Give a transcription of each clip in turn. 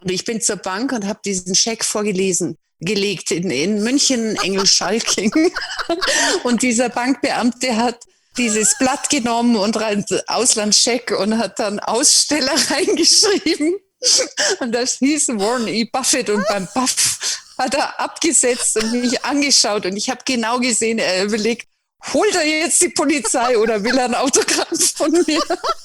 Und ich bin zur Bank und habe diesen Scheck gelegt in München, Engelschalking. Und dieser Bankbeamte hat dieses Blatt genommen und rein Auslandscheck und hat dann Aussteller reingeschrieben. Und das hieß Warren E. Buffett. Und beim Buff hat er abgesetzt und mich angeschaut. Und ich habe genau gesehen, er überlegt, holt er jetzt die Polizei oder will er ein Autogramm von mir?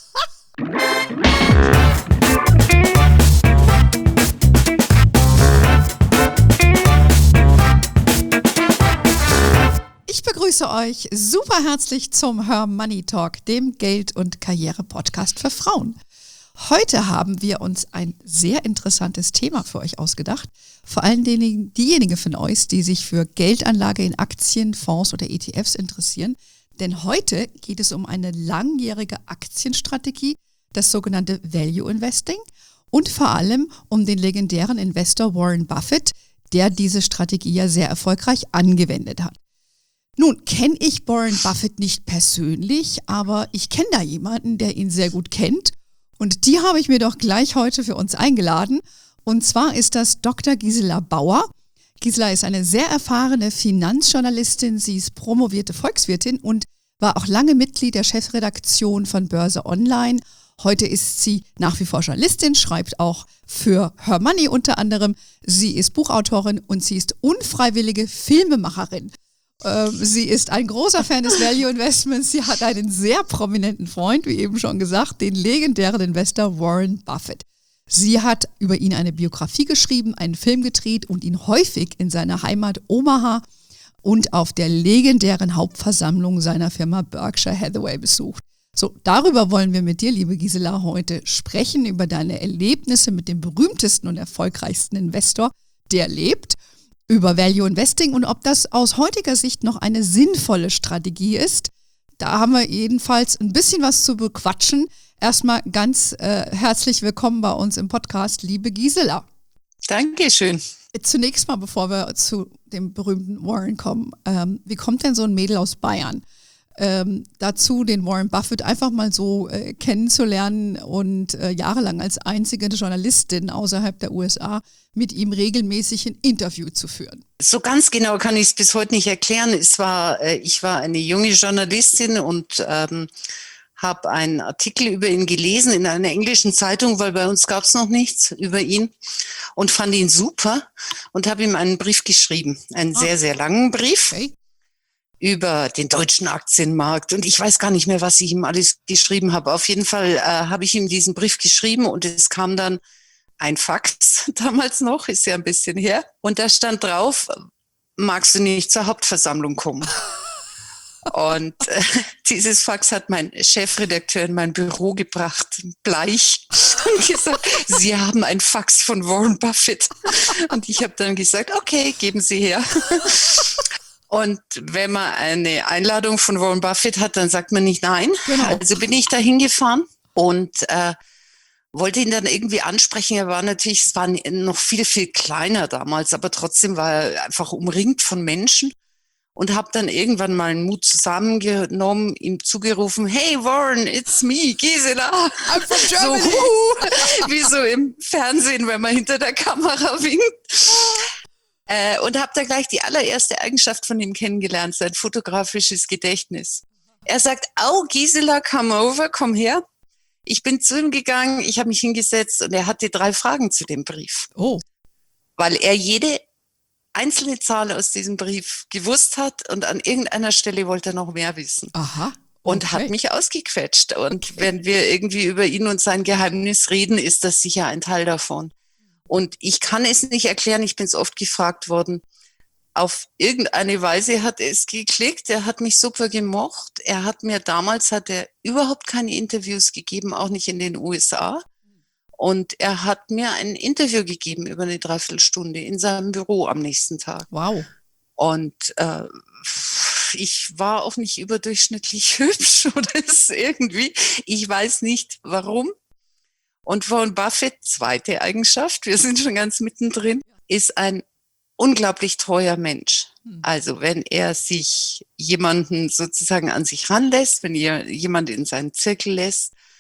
Ich begrüße euch super herzlich zum Her Money Talk, dem Geld- und Karriere-Podcast für Frauen. Heute haben wir uns ein sehr interessantes Thema für euch ausgedacht. Vor allen Dingen diejenigen von euch, die sich für Geldanlage in Aktien, Fonds oder ETFs interessieren. Denn heute geht es um eine langjährige Aktienstrategie, das sogenannte Value Investing, und vor allem um den legendären Investor Warren Buffett, der diese Strategie ja sehr erfolgreich angewendet hat. Nun kenne ich Warren Buffett nicht persönlich, aber ich kenne da jemanden, der ihn sehr gut kennt. Und die habe ich mir doch gleich heute für uns eingeladen. Und zwar ist das Dr. Gisela Bauer. Gisela ist eine sehr erfahrene Finanzjournalistin. Sie ist promovierte Volkswirtin und war auch lange Mitglied der Chefredaktion von Börse Online. Heute ist sie nach wie vor Journalistin, schreibt auch für Her Money unter anderem. Sie ist Buchautorin und sie ist unfreiwillige Filmemacherin. Sie ist ein großer Fan des Value Investments. Sie hat einen sehr prominenten Freund, wie eben schon gesagt, den legendären Investor Warren Buffett. Sie hat über ihn eine Biografie geschrieben, einen Film gedreht und ihn häufig in seiner Heimat Omaha und auf der legendären Hauptversammlung seiner Firma Berkshire Hathaway besucht. So, darüber wollen wir mit dir, liebe Gisela, heute sprechen, über deine Erlebnisse mit dem berühmtesten und erfolgreichsten Investor, der lebt, über Value Investing und ob das aus heutiger Sicht noch eine sinnvolle Strategie ist. Da haben wir jedenfalls ein bisschen was zu bequatschen. Erstmal ganz herzlich willkommen bei uns im Podcast, liebe Gisela. Dankeschön. Zunächst mal, bevor wir zu dem berühmten Warren kommen, wie kommt denn so ein Mädel aus Bayern dazu, den Warren Buffett einfach mal so kennenzulernen und jahrelang als einzige Journalistin außerhalb der USA mit ihm regelmäßig ein Interview zu führen? So ganz genau kann ich es bis heute nicht erklären. Ich war eine junge Journalistin und habe einen Artikel über ihn gelesen in einer englischen Zeitung, weil bei uns gab es noch nichts über ihn, und fand ihn super und habe ihm einen Brief geschrieben, einen sehr, sehr langen Brief. Okay. Über den deutschen Aktienmarkt, und ich weiß gar nicht mehr, was ich ihm alles geschrieben habe. Auf jeden Fall habe ich ihm diesen Brief geschrieben und es kam dann ein Fax, damals noch, ist ja ein bisschen her, und da stand drauf: magst du nicht zur Hauptversammlung kommen? Und dieses Fax hat mein Chefredakteur in mein Büro gebracht, bleich, und gesagt, Sie haben ein Fax von Warren Buffett. Und ich habe dann gesagt, okay, geben Sie her. Und wenn man eine Einladung von Warren Buffett hat, dann sagt man nicht nein. Genau. Also bin ich da hingefahren und wollte ihn dann irgendwie ansprechen. Es war noch viel, viel kleiner damals, aber trotzdem war er einfach umringt von Menschen, und habe dann irgendwann mal einen Mut zusammengenommen, ihm zugerufen, hey Warren, it's me, Gisela. I'm from Germany. So, wie so im Fernsehen, wenn man hinter der Kamera winkt. Und habe da gleich die allererste Eigenschaft von ihm kennengelernt, sein fotografisches Gedächtnis. Er sagt, Gisela, come over, komm her. Ich bin zu ihm gegangen, ich habe mich hingesetzt und er hatte 3 Fragen zu dem Brief. Oh. Weil er jede einzelne Zahl aus diesem Brief gewusst hat und an irgendeiner Stelle wollte er noch mehr wissen. Aha. Okay. Und hat mich ausgequetscht. Und wenn wir irgendwie über ihn und sein Geheimnis reden, ist das sicher ein Teil davon. Und ich kann es nicht erklären, ich bin es oft gefragt worden. Auf irgendeine Weise hat es geklickt, er hat mich super gemocht. Damals hat er überhaupt keine Interviews gegeben, auch nicht in den USA. Und er hat mir ein Interview gegeben über eine Dreiviertelstunde in seinem Büro am nächsten Tag. Wow. Und ich war auch nicht überdurchschnittlich hübsch oder irgendwie. Ich weiß nicht, warum. Und Warren Buffett, zweite Eigenschaft, wir sind schon ganz mittendrin, ist ein unglaublich treuer Mensch. Also wenn er sich jemanden sozusagen an sich ranlässt, wenn er jemand in seinen Zirkel lässt,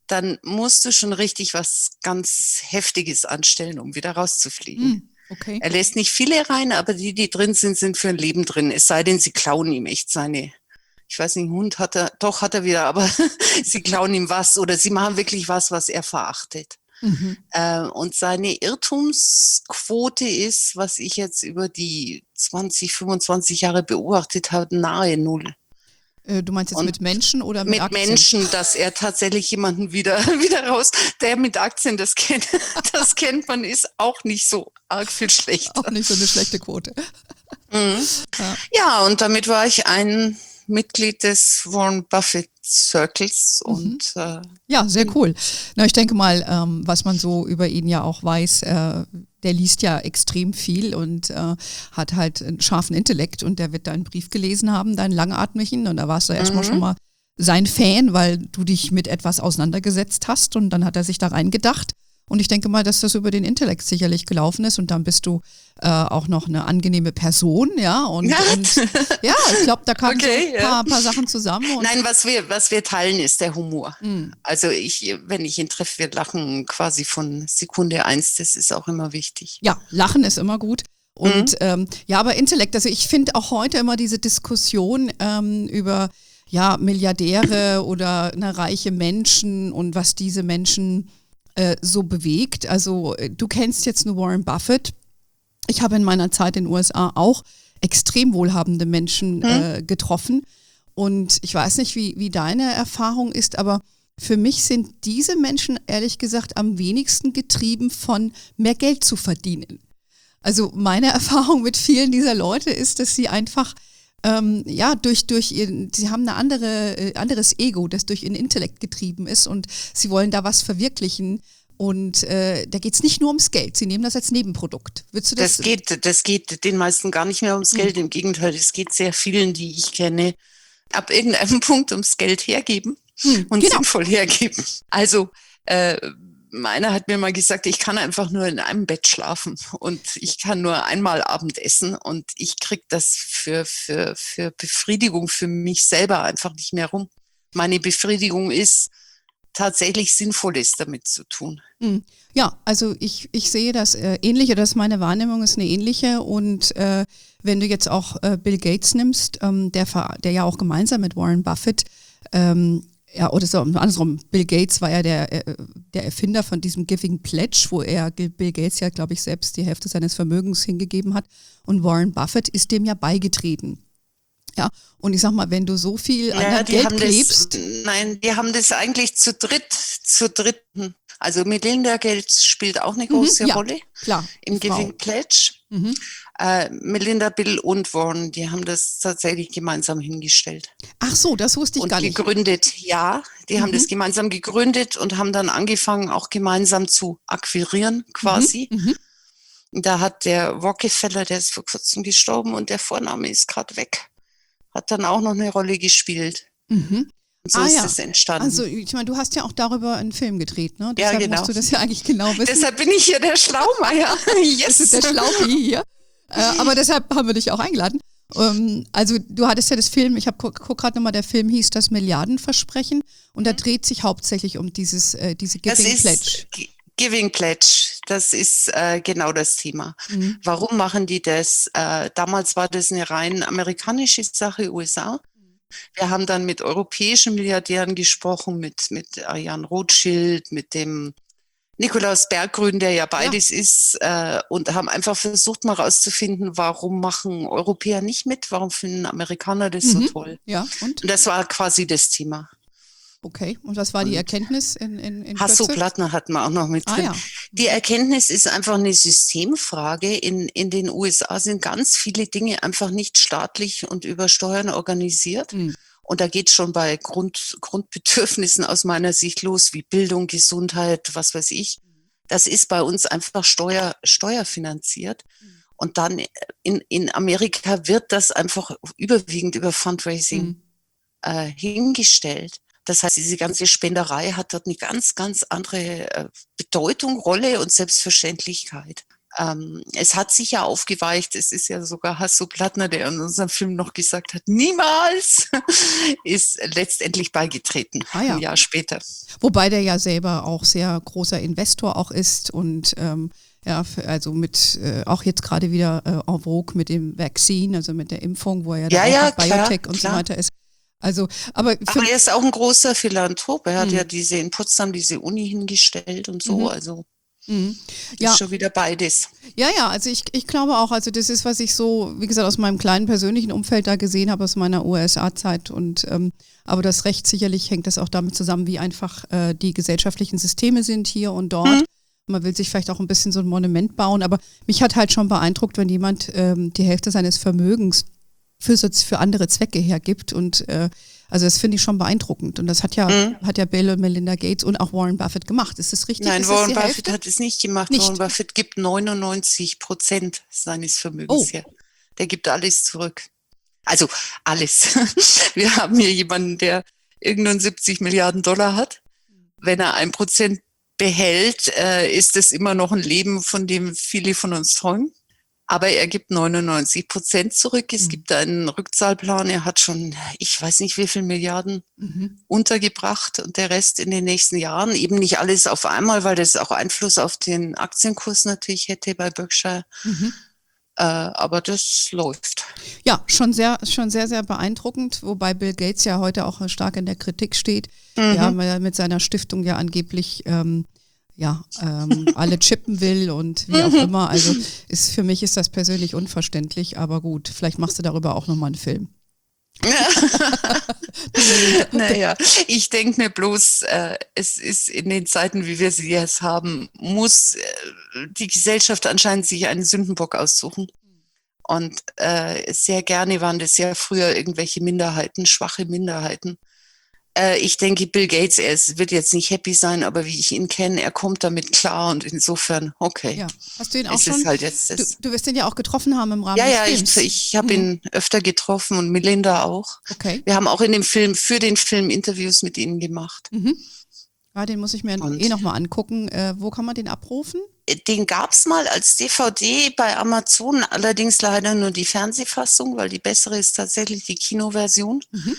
dann musst du schon richtig was ganz Heftiges anstellen, um wieder rauszufliegen. Okay. Er lässt nicht viele rein, aber die drin sind, sind für ein Leben drin. Es sei denn, sie klauen ihm echt ich weiß nicht, einen Hund hat er wieder, aber sie klauen ihm was oder sie machen wirklich was er verachtet. Mhm. Und seine Irrtumsquote ist, was ich jetzt über die 20, 25 Jahre beobachtet habe, nahe null. Du meinst jetzt Und mit Menschen oder mit mit Aktien? Menschen, dass er tatsächlich jemanden wieder raus, der mit Aktien, das kennt man, ist auch nicht so arg viel schlechter. Auch nicht so eine schlechte Quote. Mhm. Ja, und damit war ich ein Mitglied des Warren Buffett Circles und Ja, sehr cool. Na, ich denke mal, was man so über ihn ja auch weiß, der liest ja extrem viel und hat halt einen scharfen Intellekt und der wird deinen Brief gelesen haben, deinen langatmigen, und da warst du erstmal schon mal sein Fan, weil du dich mit etwas auseinandergesetzt hast und dann hat er sich da reingedacht. Und ich denke mal, dass das über den Intellekt sicherlich gelaufen ist und dann bist du auch noch eine angenehme Person, ja. Und ja, ich glaube, da kamen so ein paar Sachen zusammen. Und nein, was wir teilen, ist der Humor. Also wenn ich ihn treffe, wir lachen quasi von Sekunde 1, das ist auch immer wichtig. Ja, Lachen ist immer gut. Und ja, aber Intellekt, also ich finde auch heute immer diese Diskussion über Milliardäre oder reiche Menschen und was diese Menschen so bewegt. Also du kennst jetzt nur Warren Buffett. Ich habe in meiner Zeit in den USA auch extrem wohlhabende Menschen getroffen. Und ich weiß nicht, wie deine Erfahrung ist, aber für mich sind diese Menschen ehrlich gesagt am wenigsten getrieben von mehr Geld zu verdienen. Also meine Erfahrung mit vielen dieser Leute ist, dass sie einfach sie haben anderes Ego, das durch ihren Intellekt getrieben ist und sie wollen da was verwirklichen. Und da geht es nicht nur ums Geld, sie nehmen das als Nebenprodukt. Würdest du das? Das geht den meisten gar nicht mehr ums Geld, im Gegenteil, es geht sehr vielen, die ich kenne, ab irgendeinem Punkt ums Geld hergeben und sinnvoll hergeben. Also meiner hat mir mal gesagt, ich kann einfach nur in einem Bett schlafen und ich kann nur einmal Abendessen und ich kriege das für Befriedigung für mich selber einfach nicht mehr rum. Meine Befriedigung ist, tatsächlich Sinnvolles damit zu tun. Ja, also ich sehe das ähnlich, oder das meine Wahrnehmung ist eine ähnliche. Und wenn du jetzt auch Bill Gates nimmst, der ja auch gemeinsam mit Warren Buffett oder so andersrum, Bill Gates war ja der Erfinder von diesem Giving Pledge, wo Bill Gates ja, glaube ich, selbst die Hälfte seines Vermögens hingegeben hat. Und Warren Buffett ist dem ja beigetreten. Ja, und ich sag mal, wenn du so viel an Geld klebst. Die haben das eigentlich zu dritt. Also Melinda Gates spielt auch eine große Rolle. Klar. Im Giving Pledge. Melinda, Bill und Warren, die haben das tatsächlich gemeinsam hingestellt. Ach so, das wusste ich gar nicht. Und gegründet, die haben das gemeinsam gegründet und haben dann angefangen, auch gemeinsam zu akquirieren quasi. Da hat der Rockefeller, der ist vor kurzem gestorben und der Vorname ist gerade weg, hat dann auch noch eine Rolle gespielt. Und so ist es entstanden. Also ich meine, du hast ja auch darüber einen Film gedreht, ne? Ja, Deshalb genau. musst du das ja eigentlich genau wissen. Deshalb bin ich hier der Schlaumeier. Yes. Das ist der Schlaupi hier. Aber deshalb haben wir dich auch eingeladen. Also du hattest ja das Film, ich guck gerade nochmal, der Film hieß Das Milliardenversprechen und da dreht sich hauptsächlich um diese Giving Pledge. Giving Pledge, das ist genau das Thema. Warum machen die das? Damals war das eine rein amerikanische Sache, USA. Wir haben dann mit europäischen Milliardären gesprochen, mit Jan Rothschild, mit dem Nikolaus Berggruen, der ja beides ist, und haben einfach versucht, mal rauszufinden, warum machen Europäer nicht mit? Warum finden Amerikaner das so toll? Ja, und das war quasi das Thema. Okay, und was war die Erkenntnis in Hasso-Plattner hatten wir auch noch mit drin. Ja. Die Erkenntnis ist einfach eine Systemfrage. In den USA sind ganz viele Dinge einfach nicht staatlich und über Steuern organisiert. Und da geht es schon bei Grundbedürfnissen aus meiner Sicht los, wie Bildung, Gesundheit, was weiß ich. Das ist bei uns einfach steuerfinanziert. Und dann in Amerika wird das einfach überwiegend über Fundraising hingestellt. Das heißt, diese ganze Spenderei hat dort eine ganz, ganz andere Bedeutung, Rolle und Selbstverständlichkeit. Es hat sich ja aufgeweicht. Es ist ja sogar Hasso Plattner, der in unserem Film noch gesagt hat, niemals, ist letztendlich beigetreten, ein Jahr später. Wobei der ja selber auch sehr großer Investor auch ist und also mit auch jetzt gerade wieder en vogue mit dem Vaccine, also mit der Impfung, wo er ja auch Biotech und so weiter ist. Also, aber er ist auch ein großer Philanthrop. Er hat ja in Potsdam diese Uni hingestellt und so, also ist schon wieder beides. Ja, also ich glaube auch, also das ist, was ich so, wie gesagt, aus meinem kleinen persönlichen Umfeld da gesehen habe, aus meiner USA-Zeit und aber das Recht sicherlich hängt das auch damit zusammen, wie einfach die gesellschaftlichen Systeme sind hier und dort. Man will sich vielleicht auch ein bisschen so ein Monument bauen, aber mich hat halt schon beeindruckt, wenn jemand die Hälfte seines Vermögens für andere Zwecke hergibt und also das finde ich schon beeindruckend und das hat ja Bill und Melinda Gates und auch Warren Buffett gemacht. Ist das richtig? Nein, Warren Buffett hat es nicht gemacht. Nicht. Warren Buffett gibt 99% seines Vermögens her. Der gibt alles zurück. Also alles. Wir haben hier jemanden, der irgendeinen 70 Milliarden Dollar hat. Wenn er 1% behält, ist es immer noch ein Leben, von dem viele von uns träumen. Aber er gibt 99% zurück. Es gibt einen Rückzahlplan. Er hat schon, ich weiß nicht wie viele Milliarden untergebracht und der Rest in den nächsten Jahren. Eben nicht alles auf einmal, weil das auch Einfluss auf den Aktienkurs natürlich hätte bei Berkshire. Aber das läuft. Ja, schon sehr, sehr beeindruckend. Wobei Bill Gates ja heute auch stark in der Kritik steht. Ja, weil er mit seiner Stiftung ja angeblich alle chippen will und wie auch immer. Also für mich ist das persönlich unverständlich, aber gut, vielleicht machst du darüber auch nochmal einen Film. Naja, ich denke mir bloß, es ist in den Zeiten, wie wir sie jetzt haben, muss die Gesellschaft anscheinend sich einen Sündenbock aussuchen. Und sehr gerne waren das ja früher irgendwelche Minderheiten, schwache Minderheiten. Ich denke, Bill Gates, wird jetzt nicht happy sein, aber wie ich ihn kenne, er kommt damit klar und insofern, okay. Ja. Hast du ihn auch schon? Ist halt jetzt du wirst ihn ja auch getroffen haben im Rahmen des Films. Ja, ich habe ihn öfter getroffen und Melinda auch. Okay. Wir haben auch für den Film Interviews mit ihnen gemacht. Ja, den muss ich mir nochmal angucken. Wo kann man den abrufen? Den gab's mal als DVD bei Amazon, allerdings leider nur die Fernsehfassung, weil die bessere ist tatsächlich die Kinoversion.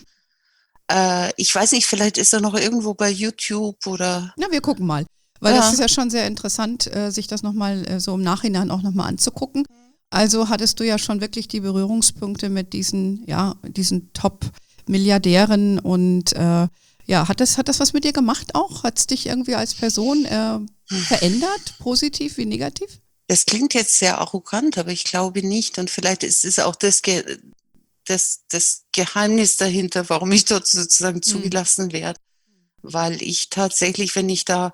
Ich weiß nicht, vielleicht ist er noch irgendwo bei YouTube oder... Ja, wir gucken mal. Weil das ist ja schon sehr interessant, sich das nochmal so im Nachhinein auch nochmal anzugucken. Also hattest du ja schon wirklich die Berührungspunkte mit diesen Top-Milliardären und hat das was mit dir gemacht auch? Hat es dich irgendwie als Person verändert, positiv wie negativ? Das klingt jetzt sehr arrogant, aber ich glaube nicht. Und vielleicht ist es auch das Geheimnis dahinter, warum ich dort sozusagen zugelassen werde. Weil ich tatsächlich, wenn ich da,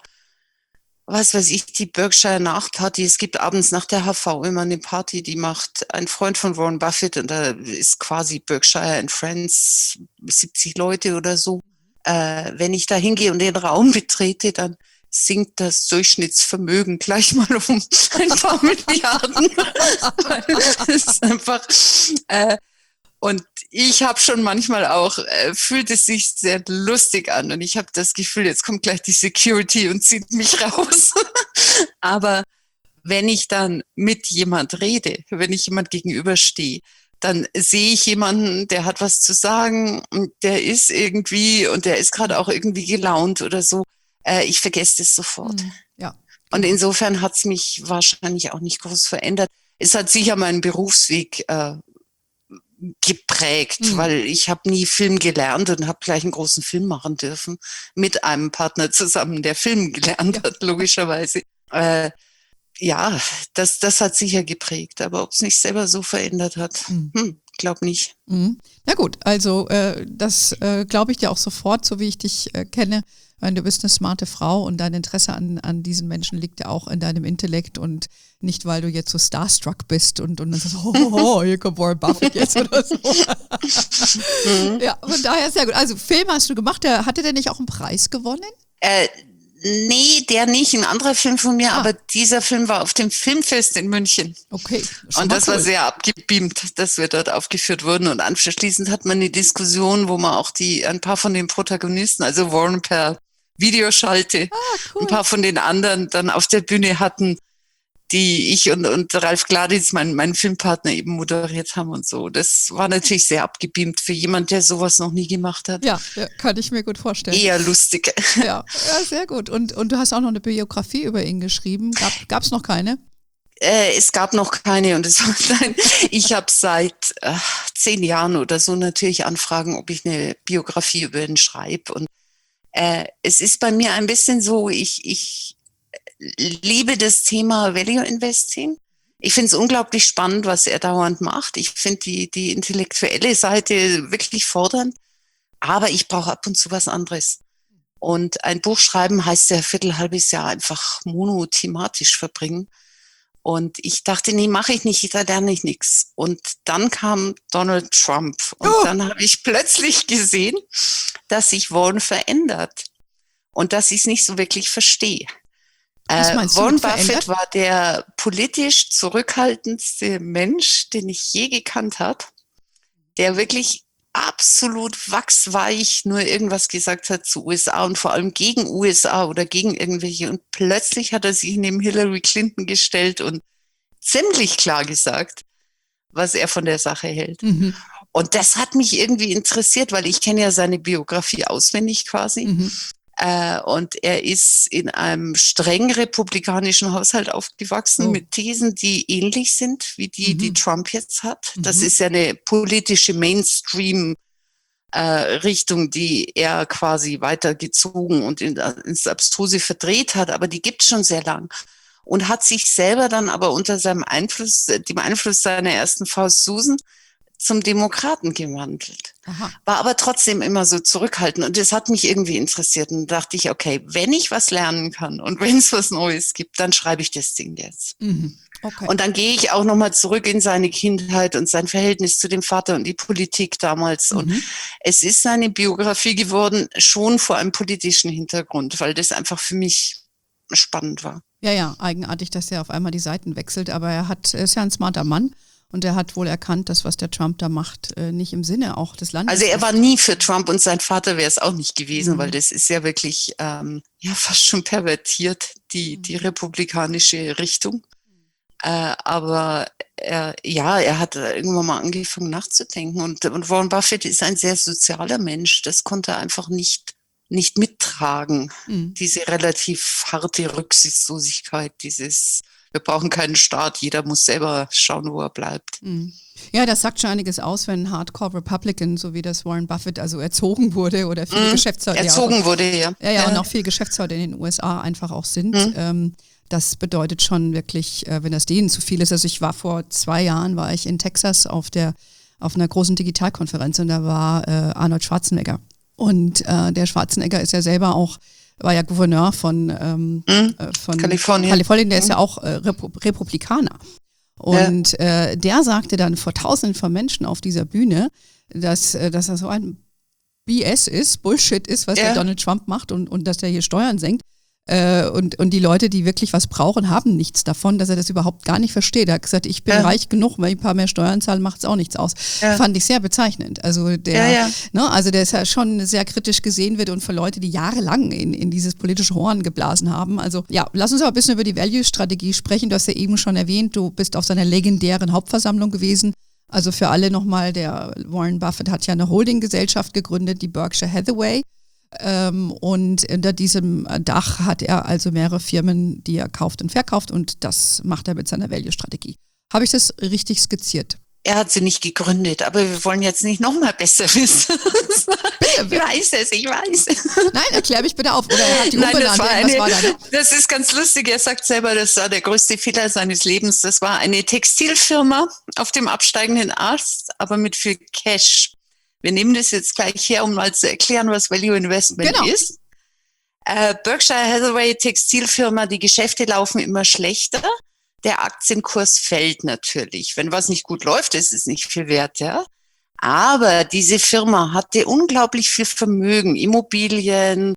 die Berkshire Nachparty, es gibt abends nach der HV immer eine Party, die macht ein Freund von Warren Buffett und da ist quasi Berkshire and Friends, 70 Leute oder so. Wenn ich da hingehe und den Raum betrete, dann sinkt das Durchschnittsvermögen gleich mal um ein paar Milliarden. Das ist einfach... Und ich habe schon manchmal auch, fühlt es sich sehr lustig an und ich habe das Gefühl, jetzt kommt gleich die Security und zieht mich raus. Aber wenn ich dann mit jemand rede, wenn ich jemand gegenüberstehe, dann sehe ich jemanden, der hat was zu sagen und der ist gerade auch irgendwie gelaunt oder so. Ich vergesse das sofort. Ja. Und insofern hat es mich wahrscheinlich auch nicht groß verändert. Es hat sicher meinen Berufsweg geprägt, weil ich habe nie Film gelernt und habe gleich einen großen Film machen dürfen mit einem Partner zusammen, der Film gelernt hat, logischerweise. Das hat sicher geprägt, aber ob es mich selber so verändert hat, glaube nicht. Na gut, also das glaube ich dir auch sofort, so wie ich dich kenne. Weil du bist eine smarte Frau und dein Interesse an diesen Menschen liegt ja auch in deinem Intellekt und nicht, weil du jetzt so starstruck bist und dann sagst, hier kommt Warren Buffett jetzt oder so. Ja, von daher sehr gut. Also Film hast du gemacht, hatte der nicht auch einen Preis gewonnen? Nee, der nicht. Ein anderer Film von mir, aber dieser Film war auf dem Filmfest in München. Okay. Und das war sehr abgebeamt, dass wir dort aufgeführt wurden. Und anschließend hat man eine Diskussion, wo man auch ein paar von den Protagonisten, also Warren per Videoschalte, cool. ein paar von den anderen dann auf der Bühne hatten. die ich und Ralf Gladitz, mein Filmpartner, eben moderiert haben und so. Das war natürlich sehr abgebeamt für jemand, der sowas noch nie gemacht hat. Ja, kann ich mir gut vorstellen. Eher lustig. Ja, sehr gut. Und du hast auch noch eine Biografie über ihn geschrieben. Gab es noch keine? Es gab noch keine und ich habe seit 10 Jahren oder so natürlich Anfragen, ob ich eine Biografie über ihn schreibe. Und es ist bei mir ein bisschen so, ich liebe das Thema Value Investing. Ich finde es unglaublich spannend, was er dauernd macht. Ich finde die intellektuelle Seite wirklich fordernd, aber ich brauche ab und zu was anderes. Und ein Buch schreiben heißt ja halbes Jahr einfach monothematisch verbringen. Und ich dachte, nee, mache ich nicht, da lerne ich nichts. Und dann kam Donald Trump. Und dann habe ich plötzlich gesehen, dass sich Warren verändert. Und dass ich es nicht so wirklich verstehe. Warren Buffett war der politisch zurückhaltendste Mensch, den ich je gekannt habe, der wirklich absolut wachsweich nur irgendwas gesagt hat zu USA und vor allem gegen USA oder gegen irgendwelche. Und plötzlich hat er sich neben Hillary Clinton gestellt und ziemlich klar gesagt, was er von der Sache hält. Mhm. Und das hat mich irgendwie interessiert, weil ich kenne ja seine Biografie auswendig quasi. Mhm. Und er ist in einem streng republikanischen Haushalt aufgewachsen mit Thesen, die ähnlich sind wie die Trump jetzt hat. Das ist ja eine politische Mainstream-Richtung, die er quasi weitergezogen und ins Abstruse verdreht hat. Aber die gibt es schon sehr lang. Und hat sich selber dann aber unter dem Einfluss seiner ersten Frau Susan zum Demokraten gewandelt. Aha. War aber trotzdem immer so zurückhaltend und das hat mich irgendwie interessiert und dachte ich, okay, wenn ich was lernen kann und wenn es was Neues gibt, dann schreibe ich das Ding jetzt. Mhm. Okay. Und dann gehe ich auch nochmal zurück in seine Kindheit und sein Verhältnis zu dem Vater und die Politik damals. Mhm. Und es ist seine Biografie geworden, schon vor einem politischen Hintergrund, weil das einfach für mich spannend war. Ja, eigenartig, dass er auf einmal die Seiten wechselt, aber er ist ja ein smarter Mann. Und er hat wohl erkannt, dass was der Trump da macht, nicht im Sinne auch des Landes ist. Also er war nie für Trump und sein Vater wäre es auch nicht gewesen, weil das ist ja wirklich fast schon pervertiert, die republikanische Richtung. Aber er hat irgendwann mal angefangen nachzudenken. Und Warren Buffett ist ein sehr sozialer Mensch. Das konnte er einfach nicht mittragen. Diese relativ harte Rücksichtslosigkeit, wir brauchen keinen Staat, jeder muss selber schauen, wo er bleibt. Ja, das sagt schon einiges aus, wenn ein Hardcore Republican, so wie das Warren Buffett also erzogen wurde oder viele Geschäftsleute. Erzogen wurde, ja. Ja, und auch viele Geschäftsleute in den USA einfach auch sind. Das bedeutet schon wirklich, wenn das denen zu viel ist. Also ich war vor 2 Jahren, war ich in Texas auf einer großen Digitalkonferenz und da war Arnold Schwarzenegger. Und der Schwarzenegger ist ja selber auch, war ja Gouverneur von Kalifornien, der ist ja auch Republikaner. Und der sagte dann vor Tausenden von Menschen auf dieser Bühne, dass das so ein BS ist, Bullshit ist, was der Donald Trump macht und dass der hier Steuern senkt. Und die Leute, die wirklich was brauchen, haben nichts davon, dass er das überhaupt gar nicht versteht. Er hat gesagt, ich bin reich genug, wenn ich ein paar mehr Steuern zahle, macht es auch nichts aus. Fand ich sehr bezeichnend. Also der ist ja schon sehr kritisch gesehen wird und für Leute, die jahrelang in dieses politische Horn geblasen haben. Also ja, lass uns aber ein bisschen über die Value-Strategie sprechen. Du hast ja eben schon erwähnt, du bist auf seiner legendären Hauptversammlung gewesen. Also für alle nochmal, der Warren Buffett hat ja eine Holdinggesellschaft gegründet, die Berkshire Hathaway. Und unter diesem Dach hat er also mehrere Firmen, die er kauft und verkauft und das macht er mit seiner Value-Strategie. Habe ich das richtig skizziert? Er hat sie nicht gegründet, aber wir wollen jetzt nicht noch mal besser wissen. Ich weiß es. Nein, erklär mich bitte auf. Oder er hat die umbenannt. Das ist ganz lustig. Er sagt selber, das war der größte Fehler seines Lebens. Das war eine Textilfirma auf dem absteigenden Ast, aber mit viel Cash. Wir nehmen das jetzt gleich her, um mal zu erklären, was Value Investment ist. Berkshire Hathaway, Textilfirma, die Geschäfte laufen immer schlechter. Der Aktienkurs fällt natürlich. Wenn was nicht gut läuft, ist es nicht viel wert, ja. Aber diese Firma hatte unglaublich viel Vermögen, Immobilien,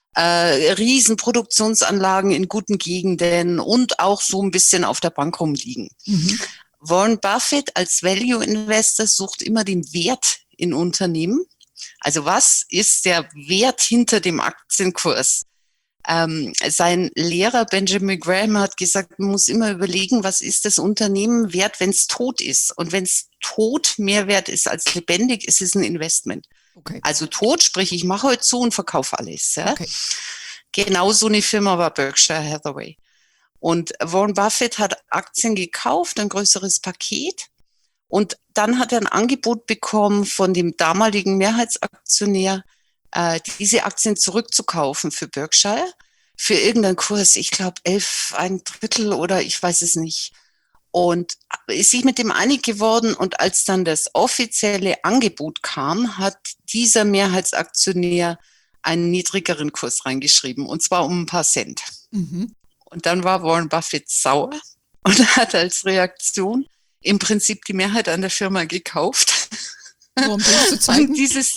Riesenproduktionsanlagen in guten Gegenden und auch so ein bisschen auf der Bank rumliegen. Warren Buffett als Value Investor sucht immer den Wert in Unternehmen. Also was ist der Wert hinter dem Aktienkurs? Sein Lehrer Benjamin Graham hat gesagt, man muss immer überlegen, was ist das Unternehmen wert, wenn es tot ist. Und wenn es tot mehr wert ist als lebendig, ist es ein Investment. Okay. Also tot, sprich, ich mache heute zu und verkaufe alles. Ja? Okay. Genau so eine Firma war Berkshire Hathaway. Und Warren Buffett hat Aktien gekauft, ein größeres Paket. Und dann hat er ein Angebot bekommen von dem damaligen Mehrheitsaktionär, diese Aktien zurückzukaufen für Berkshire, für irgendeinen Kurs, ich glaube 11, ein Drittel oder ich weiß es nicht. Und ist sich mit dem einig geworden und als dann das offizielle Angebot kam, hat dieser Mehrheitsaktionär einen niedrigeren Kurs reingeschrieben und zwar um ein paar Cent. Mhm. Und dann war Warren Buffett sauer und hat als Reaktion im Prinzip die Mehrheit an der Firma gekauft. Nur um das zu zeigen. Und dieses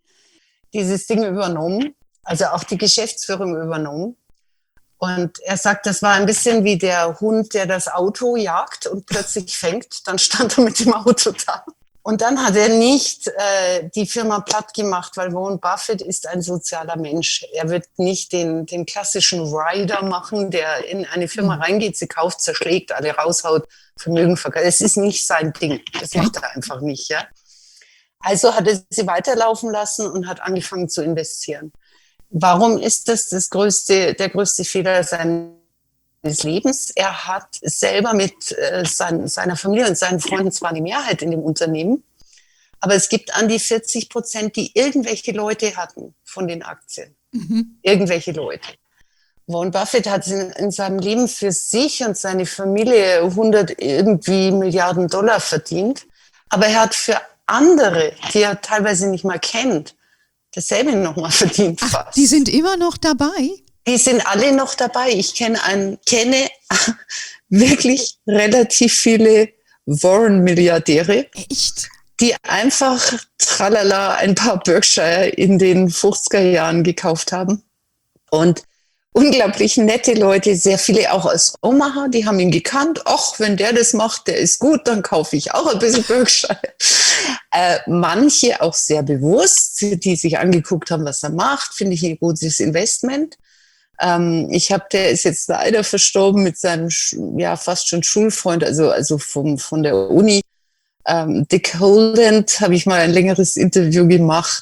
Ding übernommen, also auch die Geschäftsführung übernommen. Und er sagt, das war ein bisschen wie der Hund, der das Auto jagt und plötzlich fängt. Dann stand er mit dem Auto da. Und dann hat er nicht die Firma platt gemacht, weil Warren Buffett ist ein sozialer Mensch. Er wird nicht den klassischen Rider machen, der in eine Firma reingeht, sie kauft, zerschlägt, alle raushaut, Vermögen verkauft. Das ist nicht sein Ding. Das macht er einfach nicht, ja. Also hat er sie weiterlaufen lassen und hat angefangen zu investieren. Warum ist das der größte Fehler seines Lebens? Er hat selber mit seiner Familie und seinen Freunden zwar die Mehrheit in dem Unternehmen, aber es gibt an die 40%, die irgendwelche Leute hatten von den Aktien. Mhm. Irgendwelche Leute. Warren Buffett hat in seinem Leben für sich und seine Familie 100 irgendwie Milliarden Dollar verdient, aber er hat für andere, die er teilweise nicht mal kennt, dasselbe nochmal verdient fast. Ach, die sind immer noch dabei? Die sind alle noch dabei. Ich kenne wirklich relativ viele Warren-Milliardäre. Echt? Die einfach tralala ein paar Berkshire in den 50er Jahren gekauft haben. Und unglaublich nette Leute, sehr viele auch aus Omaha, die haben ihn gekannt. Ach, wenn der das macht, der ist gut, dann kaufe ich auch ein bisschen Berkshire. Manche auch sehr bewusst, die sich angeguckt haben, was er macht, finde ich ein gutes Investment. Der ist jetzt leider verstorben mit seinem, fast schon Schulfreund, also von der Uni. Dick Holland, habe ich mal ein längeres Interview gemacht.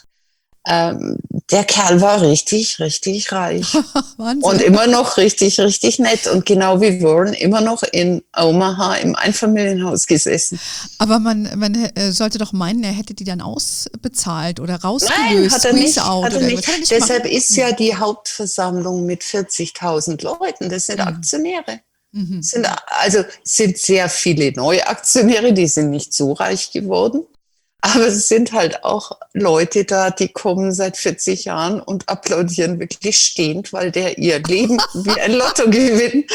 Der Kerl war richtig, richtig reich. Wahnsinn. Und immer noch richtig, richtig nett. Und genau wie Warren immer noch in Omaha im Einfamilienhaus gesessen. Aber man sollte doch meinen, er hätte die dann ausbezahlt oder rausgelöst. Nein, hat er nicht. Deshalb machen. Ist ja die Hauptversammlung mit 40.000 Leuten. Das sind Aktionäre. Mhm. Sind sehr viele Neuaktionäre, die sind nicht so reich geworden. Aber es sind halt auch Leute da, die kommen seit 40 Jahren und applaudieren wirklich stehend, weil der ihr Leben wie ein Lottogewinn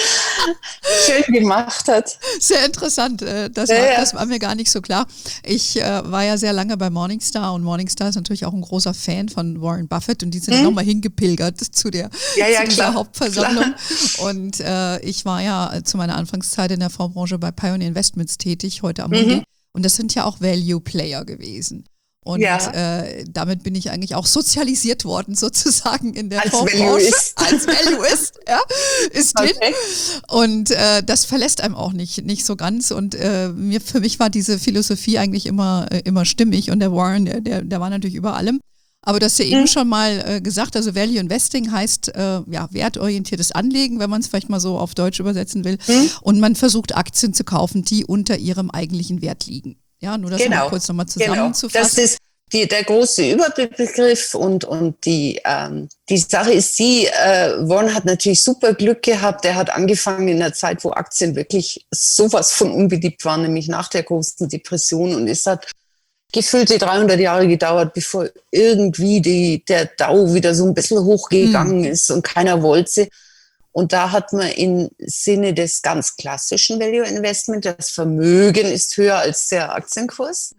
schön gemacht hat. Sehr interessant. Das war mir gar nicht so klar. Ich war ja sehr lange bei Morningstar und Morningstar ist natürlich auch ein großer Fan von Warren Buffett und die sind nochmal hingepilgert zu dieser Hauptversammlung. Klar. Und ich war ja zu meiner Anfangszeit in der Fondsbranche bei Pioneer Investments tätig, heute am Montag. Und das sind ja auch Value-Player gewesen. Und damit bin ich eigentlich auch sozialisiert worden, sozusagen in der Fondsbranche. Als Valuist. Ja, ist drin. Okay. Und das verlässt einem auch nicht so ganz. Und für mich war diese Philosophie eigentlich immer stimmig. Und der Warren, der war natürlich über allem. Aber das ist ja eben schon mal gesagt, also Value Investing heißt wertorientiertes Anlegen, wenn man es vielleicht mal so auf Deutsch übersetzen will. Und man versucht Aktien zu kaufen, die unter ihrem eigentlichen Wert liegen. Ja, nur das mal kurz nochmal zusammenzufassen. Das ist der große Überbegriff und die Sache ist Warren hat natürlich super Glück gehabt. Er hat angefangen in einer Zeit, wo Aktien wirklich sowas von unbeliebt waren, nämlich nach der großen Depression, und es hat gefühlte 300 Jahre gedauert, bevor irgendwie der Dow wieder so ein bisschen hochgegangen ist und keiner wollte sie. Und da hat man im Sinne des ganz klassischen Value Investment, das Vermögen ist höher als der Aktienkurs,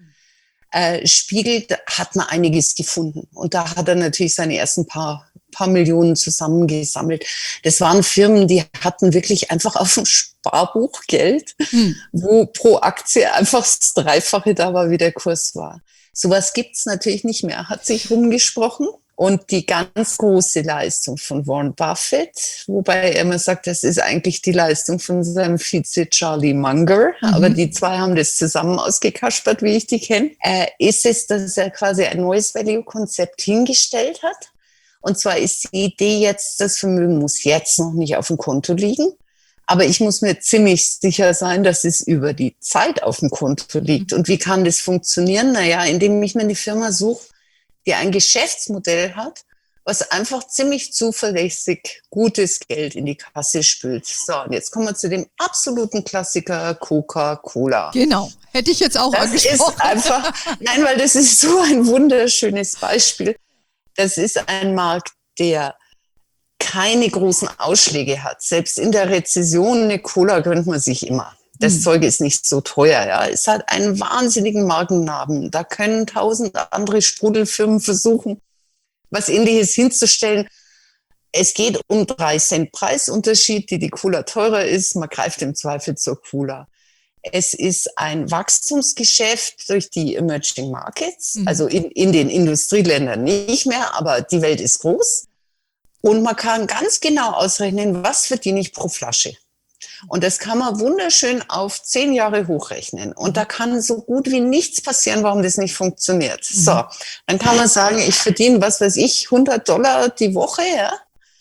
spiegelt, hat man einiges gefunden. Und da hat er natürlich seine ersten paar Millionen zusammengesammelt. Das waren Firmen, die hatten wirklich einfach auf dem Sparbuch Geld, wo pro Aktie einfach das Dreifache da war, wie der Kurs war. Sowas gibt's natürlich nicht mehr, hat sich rumgesprochen. Und die ganz große Leistung von Warren Buffett, wobei er immer sagt, das ist eigentlich die Leistung von seinem Vize Charlie Munger, aber die zwei haben das zusammen ausgekaspert, wie ich die kenne, ist es, dass er quasi ein neues Value-Konzept hingestellt hat. Und zwar ist die Idee jetzt, das Vermögen muss jetzt noch nicht auf dem Konto liegen, aber ich muss mir ziemlich sicher sein, dass es über die Zeit auf dem Konto liegt. Und wie kann das funktionieren? Naja, indem ich mir eine Firma suche, die ein Geschäftsmodell hat, was einfach ziemlich zuverlässig gutes Geld in die Kasse spült. So, und jetzt kommen wir zu dem absoluten Klassiker Coca-Cola. Genau, hätte ich jetzt auch angesprochen. Das ist einfach, nein, weil das ist so ein wunderschönes Beispiel. Das ist ein Markt, der keine großen Ausschläge hat. Selbst in der Rezession eine Cola gönnt man sich immer. Das Zeug ist nicht so teuer, ja. Es hat einen wahnsinnigen Markennamen. Da können 1000 andere Sprudelfirmen versuchen, was Ähnliches hinzustellen. Es geht um 3 Cent Preisunterschied, die Cola teurer ist. Man greift im Zweifel zur Cola. Es ist ein Wachstumsgeschäft durch die Emerging Markets, also in den Industrieländern nicht mehr, aber die Welt ist groß. Und man kann ganz genau ausrechnen, was verdiene ich pro Flasche. Und das kann man wunderschön auf 10 Jahre hochrechnen. Und da kann so gut wie nichts passieren, warum das nicht funktioniert. So, dann kann man sagen, ich verdiene, was weiß ich, $100 die Woche, ja.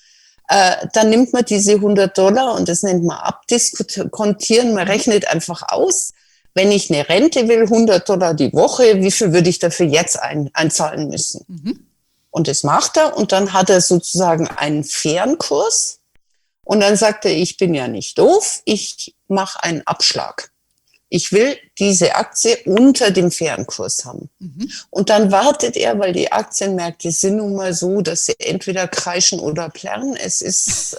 Dann nimmt man diese $100 und das nennt man abdiskontieren. Man rechnet einfach aus, wenn ich eine Rente will, $100 die Woche, wie viel würde ich dafür jetzt einzahlen müssen? Und das macht er und dann hat er sozusagen einen fairen Kurs. Und dann sagt er, ich bin ja nicht doof, ich mache einen Abschlag. Ich will diese Aktie unter dem fairen Kurs haben. Und dann wartet er, weil die Aktienmärkte sind nun mal so, dass sie entweder kreischen oder plärren. Es ist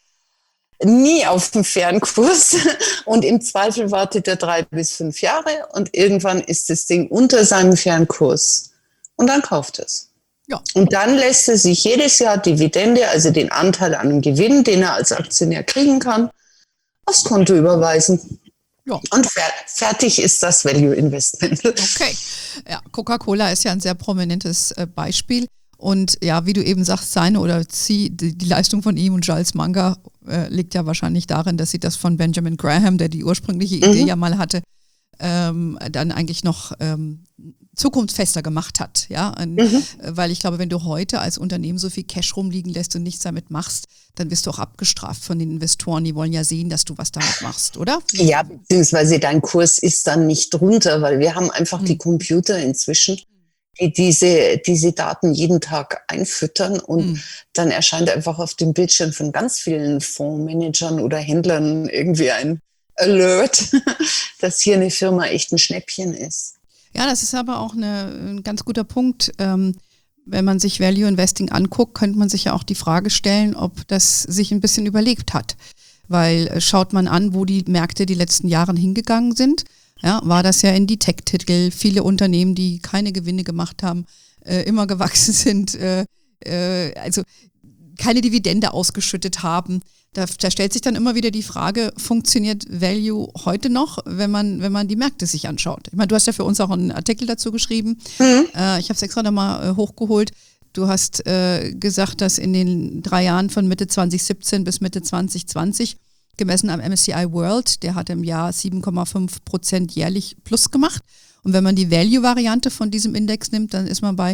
nie auf dem fairen Kurs. Und im Zweifel wartet er 3 bis 5 Jahre und irgendwann ist das Ding unter seinem fairen Kurs. Und dann kauft er es. Ja. Und dann lässt er sich jedes Jahr Dividende, also den Anteil an dem Gewinn, den er als Aktionär kriegen kann, aufs Konto überweisen. Ja. Und fertig ist das Value Investment. Okay. Ja, Coca-Cola ist ja ein sehr prominentes Beispiel. Und ja, wie du eben sagst, die Leistung von ihm und Giles Munger liegt ja wahrscheinlich darin, dass sie das von Benjamin Graham, der die ursprüngliche Idee ja mal hatte, dann eigentlich noch zukunftsfester gemacht hat, ja, weil ich glaube, wenn du heute als Unternehmen so viel Cash rumliegen lässt und nichts damit machst, dann wirst du auch abgestraft von den Investoren, die wollen ja sehen, dass du was damit machst, oder? Ja, beziehungsweise dein Kurs ist dann nicht drunter, weil wir haben einfach die Computer inzwischen, die diese Daten jeden Tag einfüttern und dann erscheint einfach auf dem Bildschirm von ganz vielen Fondsmanagern oder Händlern irgendwie ein Alert, dass hier eine Firma echt ein Schnäppchen ist. Ja, das ist aber auch ein ganz guter Punkt. Wenn man sich Value Investing anguckt, könnte man sich ja auch die Frage stellen, ob das sich ein bisschen überlegt hat. Weil schaut man an, wo die Märkte die letzten Jahre hingegangen sind, ja, war das ja in die Tech-Titel, viele Unternehmen, die keine Gewinne gemacht haben, immer gewachsen sind, also keine Dividende ausgeschüttet haben. Da stellt sich dann immer wieder die Frage, funktioniert Value heute noch, wenn man die Märkte sich anschaut? Ich meine, du hast ja für uns auch einen Artikel dazu geschrieben. Ich habe es extra nochmal hochgeholt. Du hast gesagt, dass in den 3 Jahren von Mitte 2017 bis Mitte 2020, gemessen am MSCI World, der hat im Jahr 7,5% jährlich plus gemacht. Und wenn man die Value-Variante von diesem Index nimmt, dann ist man bei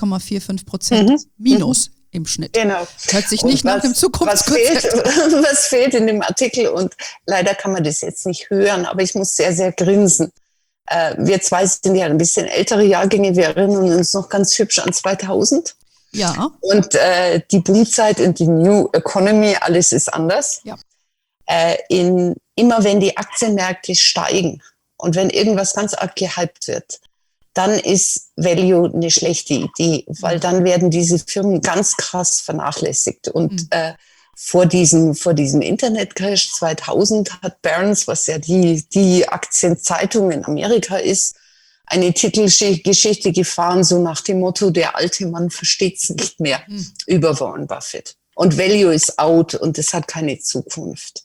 3,45% minus. Im Schnitt. Genau. Hört sich nicht nach dem Zukunftskonzept. Was fehlt in dem Artikel und leider kann man das jetzt nicht hören, aber ich muss sehr, sehr grinsen. Wir zwei sind ja ein bisschen ältere Jahrgänge, wir erinnern uns noch ganz hübsch an 2000. Ja. Und die Boomzeit und die New Economy, alles ist anders. Ja. Immer wenn die Aktienmärkte steigen und wenn irgendwas ganz arg gehypt wird, dann ist Value eine schlechte Idee, weil dann werden diese Firmen ganz krass vernachlässigt. Und vor diesem Internetcrash 2000 hat Barron's, was ja die Aktienzeitung in Amerika ist, eine Titelgeschichte gefahren, so nach dem Motto, der alte Mann versteht's nicht mehr, über Warren Buffett. Und Value ist out und es hat keine Zukunft.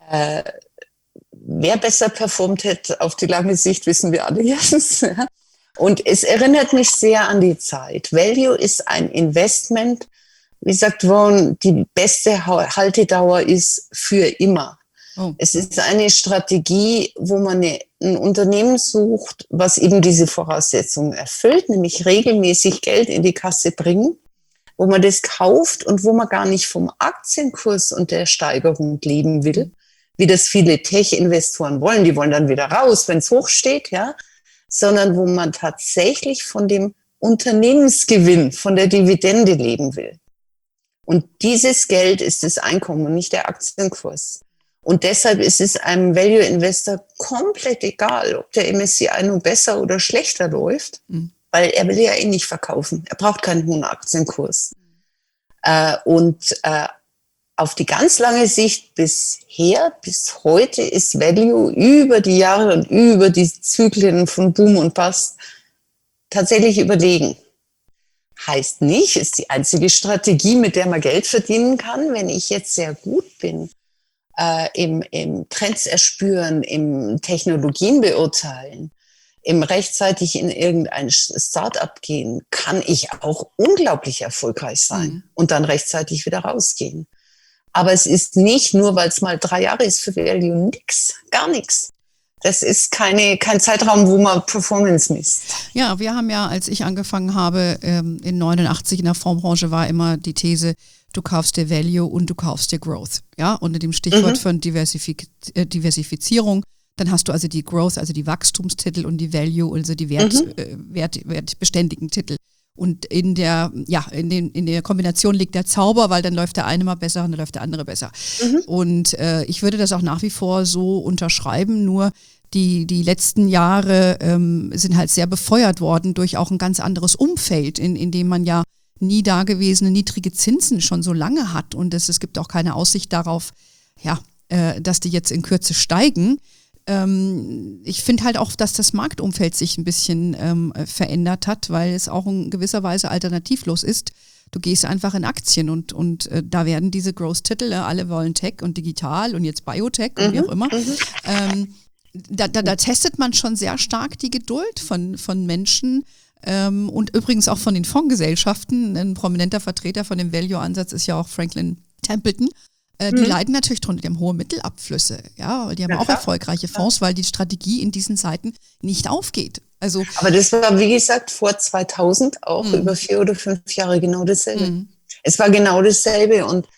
Wer besser performt hätte auf die lange Sicht, wissen wir alle jetzt. Und es erinnert mich sehr an die Zeit. Value ist ein Investment. Wie sagt Warren, die beste Haltedauer ist für immer. Oh. Es ist eine Strategie, wo man ein Unternehmen sucht, was eben diese Voraussetzungen erfüllt, nämlich regelmäßig Geld in die Kasse bringen, wo man das kauft und wo man gar nicht vom Aktienkurs und der Steigerung leben will, wie das viele Tech-Investoren wollen. Die wollen dann wieder raus, wenn es hoch steht, ja, sondern wo man tatsächlich von dem Unternehmensgewinn, von der Dividende leben will. Und dieses Geld ist das Einkommen und nicht der Aktienkurs. Und deshalb ist es einem Value-Investor komplett egal, ob der MSCI nun besser oder schlechter läuft, weil er will ja eh nicht verkaufen. Er braucht keinen hohen Aktienkurs. Auf die ganz lange Sicht bis heute ist Value über die Jahre und über die Zyklen von Boom und Bust tatsächlich überlegen. Heißt nicht, ist die einzige Strategie, mit der man Geld verdienen kann. Wenn ich jetzt sehr gut bin, im Trends erspüren, im Technologien beurteilen, im rechtzeitig in irgendein Start-up gehen, kann ich auch unglaublich erfolgreich sein und dann rechtzeitig wieder rausgehen. Aber es ist nicht nur, weil es mal 3 Jahre ist für Value, gar nichts. Das ist kein Zeitraum, wo man Performance misst. Ja, wir haben ja, als ich angefangen habe, in 89 in der Fondsbranche war immer die These, du kaufst dir Value und du kaufst dir Growth. Ja, unter dem Stichwort von Diversifizierung. Dann hast du also die Growth, also die Wachstumstitel und die Value, also die wertbeständigen Titel. Und in der Kombination liegt der Zauber, weil dann läuft der eine mal besser und dann läuft der andere besser. Und ich würde das auch nach wie vor so unterschreiben, nur die letzten Jahre sind halt sehr befeuert worden durch auch ein ganz anderes Umfeld, in dem man ja nie dagewesene niedrige Zinsen schon so lange hat. Und es gibt auch keine Aussicht darauf, dass die jetzt in Kürze steigen. Ich finde halt auch, dass das Marktumfeld sich ein bisschen verändert hat, weil es auch in gewisser Weise alternativlos ist. Du gehst einfach in Aktien und da werden diese Growth-Titel, alle wollen Tech und Digital und jetzt Biotech und wie auch immer. Da testet man schon sehr stark die Geduld von Menschen und übrigens auch von den Fondsgesellschaften. Ein prominenter Vertreter von dem Value-Ansatz ist ja auch Franklin Templeton. Die leiden natürlich drunter, die haben hohe Mittelabflüsse, ja, die haben auch erfolgreiche Fonds, weil die Strategie in diesen Zeiten nicht aufgeht. Also, aber das war, wie gesagt, vor 2000 auch über 4 oder 5 Jahre genau dasselbe. Es war genau dasselbe und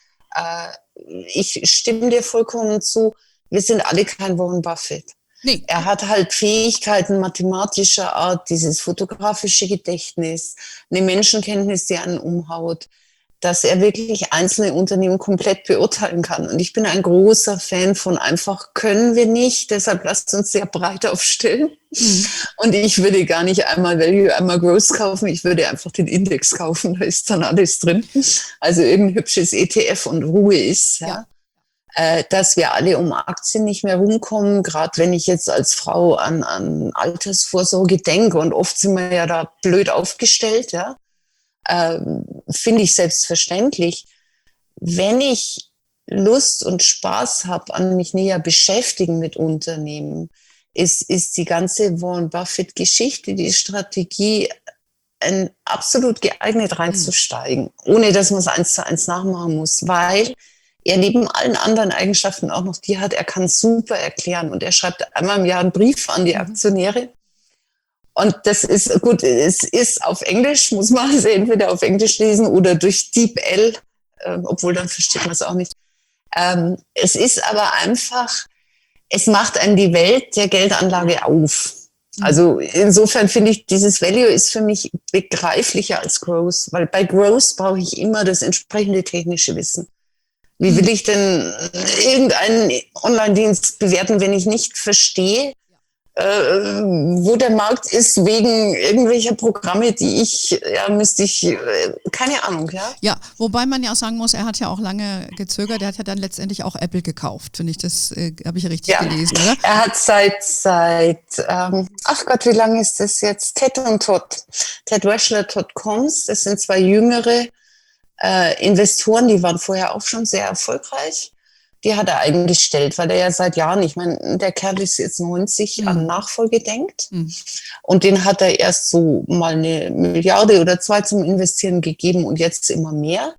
ich stimme dir vollkommen zu, wir sind alle kein Warren Buffett. Nee. Er hat halt Fähigkeiten mathematischer Art, dieses fotografische Gedächtnis, eine Menschenkenntnis, die einen umhaut, dass er wirklich einzelne Unternehmen komplett beurteilen kann. Und ich bin ein großer Fan von einfach können wir nicht, deshalb lasst uns sehr breit aufstellen. Und ich würde gar nicht einmal Value, einmal Growth kaufen, ich würde einfach den Index kaufen, da ist dann alles drin. Also irgendein hübsches ETF und Ruhe ist, dass wir alle um Aktien nicht mehr rumkommen, gerade wenn ich jetzt als Frau an Altersvorsorge denke und oft sind wir ja da blöd aufgestellt, finde ich selbstverständlich. Wenn ich Lust und Spaß habe an mich näher beschäftigen mit Unternehmen, ist die ganze Warren Buffett-Geschichte, die Strategie absolut geeignet reinzusteigen, ohne dass man es 1:1 nachmachen muss, weil er neben allen anderen Eigenschaften auch noch die hat, er kann super erklären und er schreibt einmal im Jahr einen Brief an die Aktionäre. Und das ist gut, es ist auf Englisch, muss man also entweder auf Englisch lesen oder durch DeepL, obwohl dann versteht man es auch nicht. Es ist aber einfach, es macht einem die Welt der Geldanlage auf. Also insofern finde ich, dieses Value ist für mich begreiflicher als Growth, weil bei Growth brauche ich immer das entsprechende technische Wissen. Wie will ich denn irgendeinen Online-Dienst bewerten, wenn ich nicht verstehe, wo der Markt ist wegen irgendwelcher Programme, die müsste ich, keine Ahnung, Ja, wobei man ja auch sagen muss, er hat ja auch lange gezögert, er hat ja dann letztendlich auch Apple gekauft, finde ich, das habe ich richtig gelesen, oder? Er hat seit ach Gott, wie lange ist das jetzt? Ted und Todd, Ted Weschler, Todd Combs, das sind 2 jüngere Investoren, die waren vorher auch schon sehr erfolgreich. die hat er eingestellt, weil er ja seit Jahren, ich meine, der Kerl ist jetzt 90, an Nachfolge denkt. Und den hat er erst so mal 1 oder 2 Milliarden zum Investieren gegeben und jetzt immer mehr.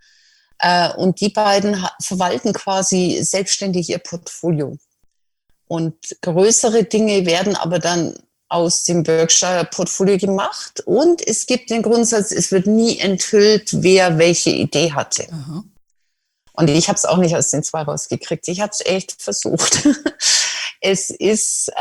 Und die beiden verwalten quasi selbstständig ihr Portfolio. Und größere Dinge werden aber dann aus dem Berkshire-Portfolio gemacht. Und es gibt den Grundsatz, es wird nie enthüllt, wer welche Idee hatte. Aha. Und ich habe es auch nicht aus den 2 rausgekriegt. Ich habe es echt versucht. Es ist,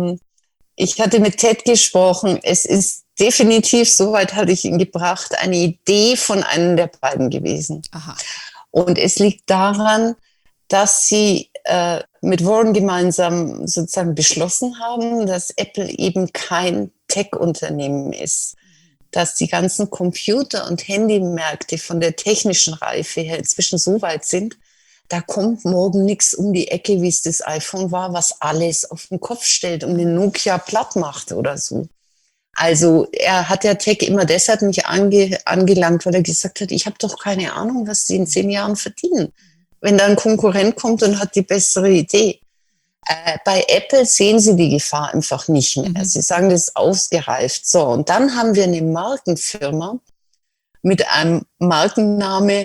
ich hatte mit Ted gesprochen, es ist definitiv, soweit hatte ich ihn gebracht, eine Idee von einem der beiden gewesen. Aha. Und es liegt daran, dass sie mit Warren gemeinsam sozusagen beschlossen haben, dass Apple eben kein Tech-Unternehmen ist. Dass die ganzen Computer- und Handymärkte von der technischen Reife her inzwischen so weit sind, da kommt morgen nichts um die Ecke, wie es das iPhone war, was alles auf den Kopf stellt und den Nokia platt macht oder so. Also er hat ja Tech immer deshalb nicht angelangt, weil er gesagt hat, ich habe doch keine Ahnung, was die in 10 Jahren verdienen. Wenn da ein Konkurrent kommt und hat die bessere Idee. Bei Apple sehen sie die Gefahr einfach nicht mehr. Sie sagen, das ist ausgereift. So, und dann haben wir eine Markenfirma mit einem Markenname.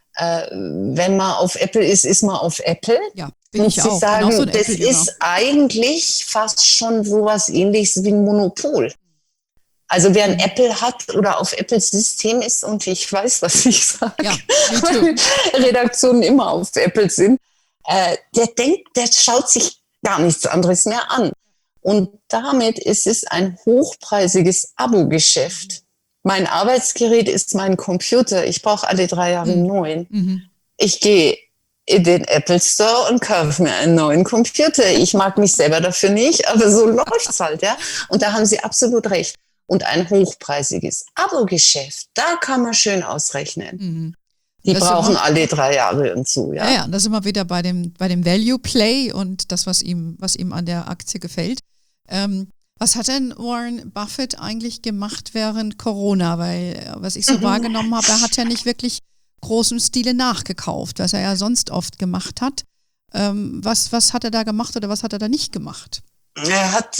Wenn man auf Apple ist, ist man auf Apple. Ja, bin und ich sie auch. sagen, Genau so ein das Apple-Jünger. ist eigentlich fast schon sowas Ähnliches wie ein Monopol. Also wer ein Apple hat oder auf Apples System ist, und ich weiß, was ich sage, Ja, me too. weil Redaktionen immer auf Apple sind, der denkt, der schaut sich gar nichts anderes mehr an. Und damit ist es ein hochpreisiges Abo-Geschäft. Mein Arbeitsgerät ist mein Computer. Ich brauche alle 3 Jahre einen neuen. Ich gehe in den Apple Store und kaufe mir einen neuen Computer. Ich mag mich selber dafür nicht, aber so läuft's halt, ja. Und da haben Sie absolut recht. Und ein hochpreisiges Abo-Geschäft, da kann man schön ausrechnen. Die Das brauchen immer- alle 3 Jahre und so, ja. Ja, da sind wir wieder bei dem Value Play und das, was ihm an der Aktie gefällt. Was hat denn Warren Buffett eigentlich gemacht während Corona? Weil, was ich so wahrgenommen habe, er hat ja nicht wirklich großem Stile nachgekauft, was er ja sonst oft gemacht hat. Was hat er da gemacht oder was hat er da nicht gemacht? Er hat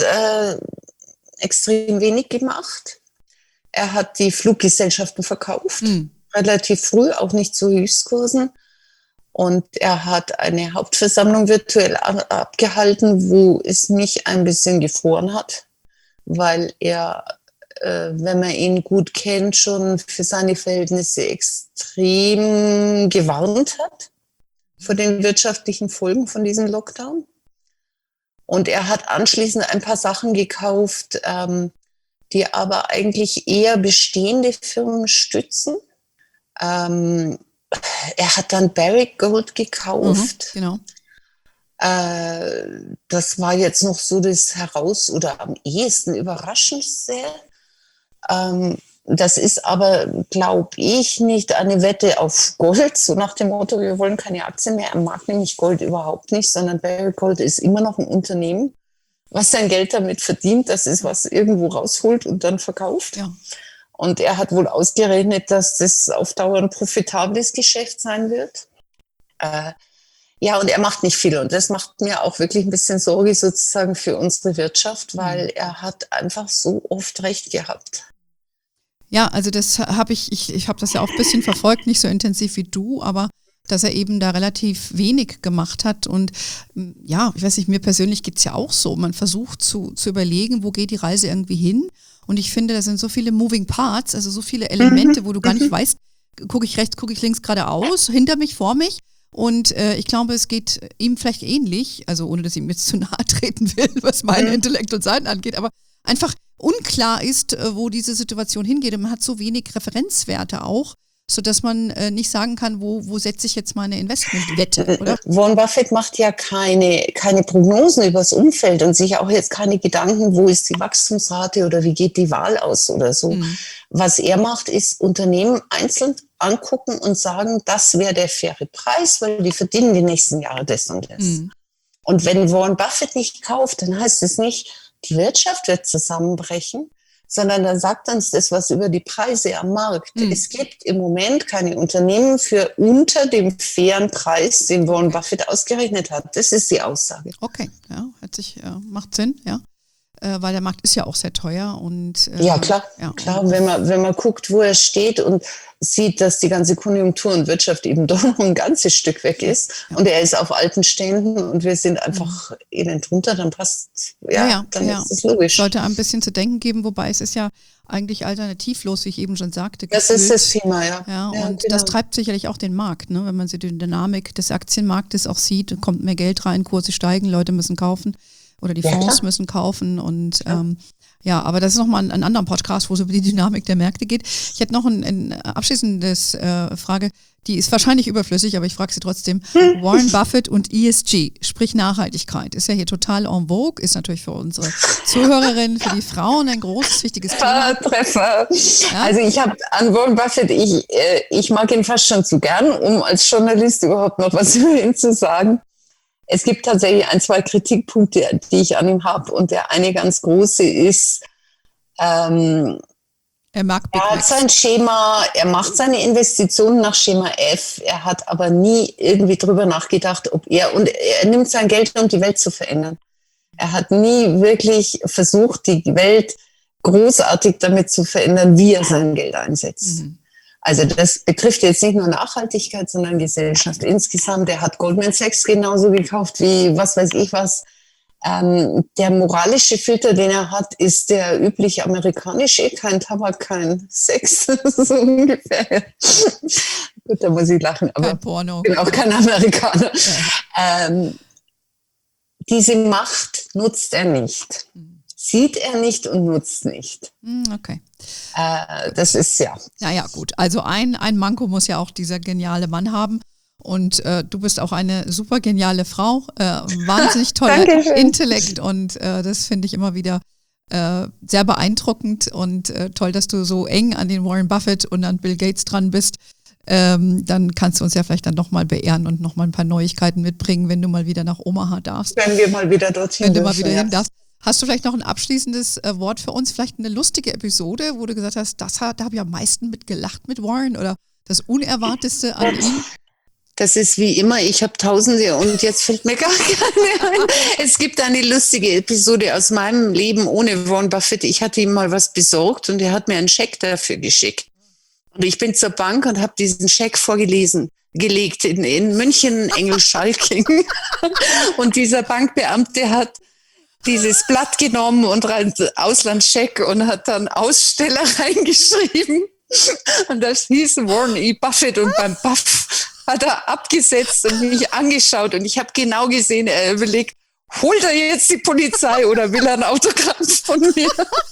extrem wenig gemacht. Er hat die Fluggesellschaften verkauft, relativ früh, auch nicht zu Höchstkursen. Und er hat eine Hauptversammlung virtuell abgehalten, wo es mich ein bisschen gefroren hat, weil er, wenn man ihn gut kennt, schon für seine Verhältnisse extrem gewarnt hat vor den wirtschaftlichen Folgen von diesem Lockdown. Und er hat anschließend ein paar Sachen gekauft, die aber eigentlich eher bestehende Firmen stützen. Er hat dann Barrick Gold gekauft. Genau. Das war jetzt noch so das oder am ehesten Überraschendste. Das ist aber, glaube ich, nicht eine Wette auf Gold, so nach dem Motto, wir wollen keine Aktien mehr. Er mag nämlich Gold überhaupt nicht, sondern Barrick Gold ist immer noch ein Unternehmen, was sein Geld damit verdient, das ist, was irgendwo rausholt und dann verkauft. Ja. Und er hat wohl ausgerechnet, dass das auf Dauer ein profitables Geschäft sein wird. Ja, und er macht nicht viel. Und das macht mir auch wirklich ein bisschen Sorge sozusagen für unsere Wirtschaft, weil er hat einfach so oft recht gehabt. Ja, also das habe ich habe das ja auch ein bisschen verfolgt, nicht so intensiv wie du, aber dass er eben da relativ wenig gemacht hat. Und ja, ich weiß nicht, mir persönlich geht's ja auch so. Man versucht zu überlegen, wo geht die Reise irgendwie hin. Und ich finde, da sind so viele Moving Parts, also so viele Elemente, wo du gar nicht weißt, gucke ich rechts, gucke ich links geradeaus, hinter mich, vor mich. Und ich glaube, es geht ihm vielleicht ähnlich, also ohne dass ich ihm jetzt zu nahe treten will, was mein Intellekt und Seiten angeht, aber einfach unklar ist, wo diese Situation hingeht. Und man hat so wenig Referenzwerte auch, sodass man nicht sagen kann, wo setze ich jetzt meine Investmentwette, oder? Warren Buffett macht ja keine Prognosen über das Umfeld und sich auch jetzt keine Gedanken, wo ist die Wachstumsrate oder wie geht die Wahl aus oder so. Was er macht, ist Unternehmen einzeln angucken und sagen, das wäre der faire Preis, weil die verdienen die nächsten Jahre das und das. Und wenn Warren Buffett nicht kauft, dann heißt es nicht, die Wirtschaft wird zusammenbrechen, sondern dann sagt uns das was über die Preise am Markt. Es gibt im Moment keine Unternehmen für unter dem fairen Preis, den Warren Buffett ausgerechnet hat. Das ist die Aussage. Okay, ja, macht Sinn, ja. Weil der Markt ist ja auch sehr teuer und ja, klar. Wenn man guckt, wo er steht und sieht, dass die ganze Konjunktur und Wirtschaft eben doch noch ein ganzes Stück weg ist und er ist auf alten Ständen und wir sind einfach elend drunter, dann passt, dann ist es logisch. Sollte ein bisschen zu denken geben, wobei es ist ja eigentlich alternativlos, wie ich eben schon sagte. Das ist das Thema, ja. Und das treibt sicherlich auch den Markt, ne? Wenn man so die Dynamik des Aktienmarktes auch sieht, kommt mehr Geld rein, Kurse steigen, Leute müssen kaufen. Oder die Fonds müssen kaufen und aber das ist nochmal ein anderer Podcast, wo es über die Dynamik der Märkte geht. Ich hätte noch ein abschließendes Frage, die ist wahrscheinlich überflüssig, aber ich frage sie trotzdem. Warren Buffett und ESG, sprich Nachhaltigkeit, ist ja hier total en vogue, ist natürlich für unsere Zuhörerinnen, für die Frauen ein großes, wichtiges Thema. Treffer. Ja? Also ich habe an Warren Buffett, ich mag ihn fast schon zu gern, um als Journalist überhaupt noch was über ihn zu sagen. Es gibt tatsächlich 1, 2 Kritikpunkte, die ich an ihm habe. Und der eine ganz große ist, er hat sein Schema, er macht seine Investitionen nach Schema F. Er hat aber nie irgendwie drüber nachgedacht, er nimmt sein Geld, um die Welt zu verändern. Er hat nie wirklich versucht, die Welt großartig damit zu verändern, wie er sein Geld einsetzt. Also das betrifft jetzt nicht nur Nachhaltigkeit, sondern Gesellschaft insgesamt. Er hat Goldman Sachs genauso gekauft wie was weiß ich was. Der moralische Filter, den er hat, ist der übliche amerikanische, kein Tabak, kein Sex, so ungefähr. Gut, da muss ich lachen, aber kein Porno. Ich bin auch kein Amerikaner. Diese Macht nutzt er nicht. Sieht er nicht und nutzt nicht. Okay. Das ist Ja, gut. Also ein Manko muss ja auch dieser geniale Mann haben. Und du bist auch eine super geniale Frau. Wahnsinnig toller Intellekt. Und das finde ich immer wieder sehr beeindruckend. Und toll, dass du so eng an den Warren Buffett und an Bill Gates dran bist. Dann kannst du uns ja vielleicht dann nochmal beehren und nochmal ein paar Neuigkeiten mitbringen, wenn du mal wieder nach Omaha darfst. Wenn wir mal wieder dorthin Wenn du mal wieder hin darfst. Hast du vielleicht noch ein abschließendes Wort für uns? Vielleicht eine lustige Episode, wo du gesagt hast, da habe ich am meisten mit gelacht mit Warren oder das Unerwartetste an ihm? Das ist wie immer, ich habe Tausende und jetzt fällt mir gar keine ein. Es gibt eine lustige Episode aus meinem Leben ohne Warren Buffett. Ich hatte ihm mal was besorgt und er hat mir einen Scheck dafür geschickt. Und ich bin zur Bank und habe diesen Scheck gelegt in München, Engelschalking. Und dieser Bankbeamte hat dieses Blatt genommen und Auslandscheck und hat dann Aussteller reingeschrieben. Und das hieß Warren E. Buffett und beim Buff hat er abgesetzt und mich angeschaut und ich habe genau gesehen, er überlegt, holt er jetzt die Polizei oder will er ein Autogramm von mir?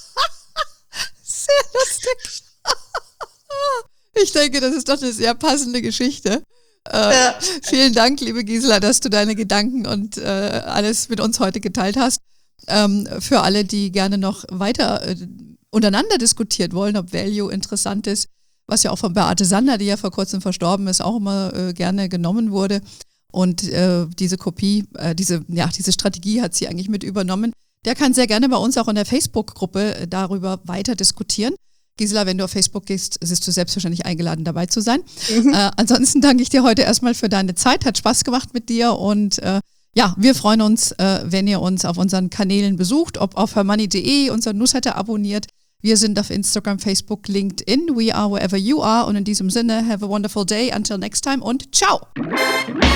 Sehr lustig. Ich denke, das ist doch eine sehr passende Geschichte. Vielen Dank, liebe Gisela, dass du deine Gedanken und alles mit uns heute geteilt hast. Für alle, die gerne noch weiter untereinander diskutiert wollen, ob Value interessant ist, was ja auch von Beate Sander, die ja vor kurzem verstorben ist, auch immer gerne genommen wurde. Und diese Kopie, diese Strategie hat sie eigentlich mit übernommen. Der kann sehr gerne bei uns auch in der Facebook-Gruppe darüber weiter diskutieren. Gisela, wenn du auf Facebook gehst, bist du selbstverständlich eingeladen, dabei zu sein. Ansonsten danke ich dir heute erstmal für deine Zeit. Hat Spaß gemacht mit dir und wir freuen uns, wenn ihr uns auf unseren Kanälen besucht, ob auf hermoney.de, unseren Newsletter abonniert. Wir sind auf Instagram, Facebook, LinkedIn. We are wherever you are. Und in diesem Sinne, have a wonderful day. Until next time und ciao.